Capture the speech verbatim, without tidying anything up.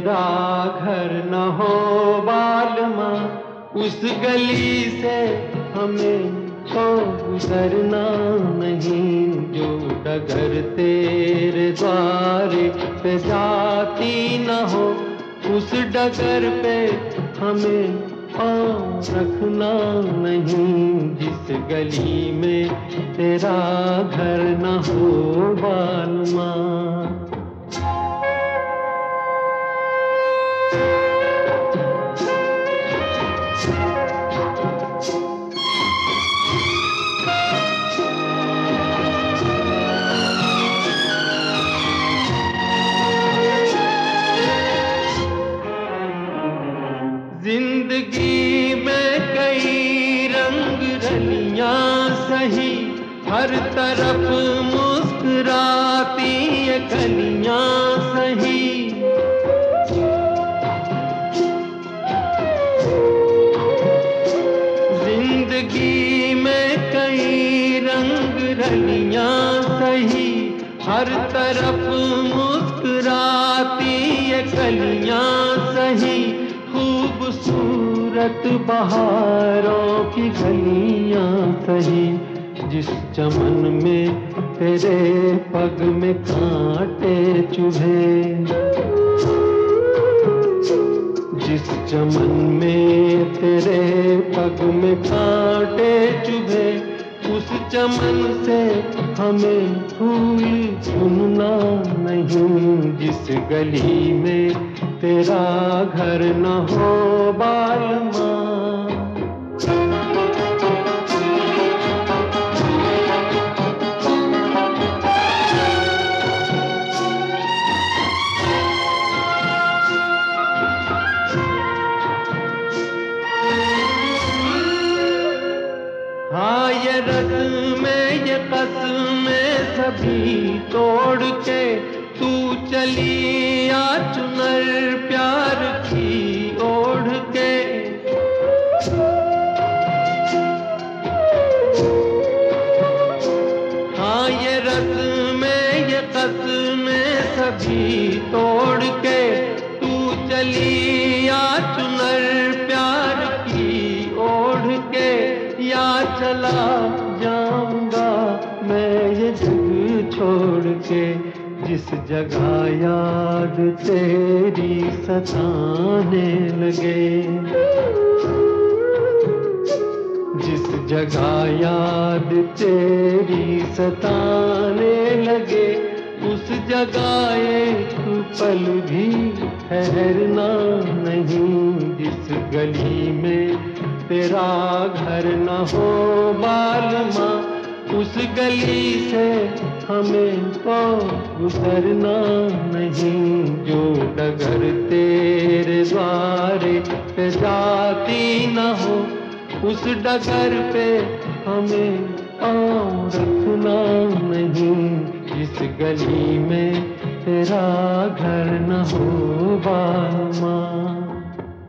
तेरा घर न हो बालमा, उस गली से हमें तो गुजरना नहीं। जो डगर तेरे द्वारे पे जाती न हो, उस डगर पे हमें पाँव रखना नहीं। जिस गली में तेरा घर न हो बालमा। जिंदगी में कई रंग रलियां सही, हर तरफ मुस्कुराती ये कलियां सही। जिंदगी में कई रंग रलियां सही, हर तरफ मुस्कुराती ये कलियां सही। खूबसूरत बहारों की गलियां सही, जिस चमन में तेरे पग में कांटे चुभे। जिस चमन में तेरे पग में कांटे चुभे, उस चमन से हमें फूल चुनना नहीं। जिस गली में तेरा घर न हो बालमा। हाँ ये रस्में ये कसमें सभी तोड़ के तू चली आ चुनर प्यार की ओढ़ के। हाँ ये रस्में ये कसमें सभी तोड़ के तू चली आ चुनर प्यार की ओढ़ के। या चला जाऊंगा मैं ये जग छोड़ के, जिस जगह याद तेरी सताने लगे। जिस जगह याद तेरी सताने लगे, उस जगह एक पल भी ठहरना नहीं। जिस गली में तेरा घर न हो बालमा, उस गली से हमें तो गुजरना नहीं। जो डगर तेरे द्वारे पे जाती न हो, उस डगर पे हमें पाँव रखना नहीं। इस गली में तेरा घर न हो बालमा।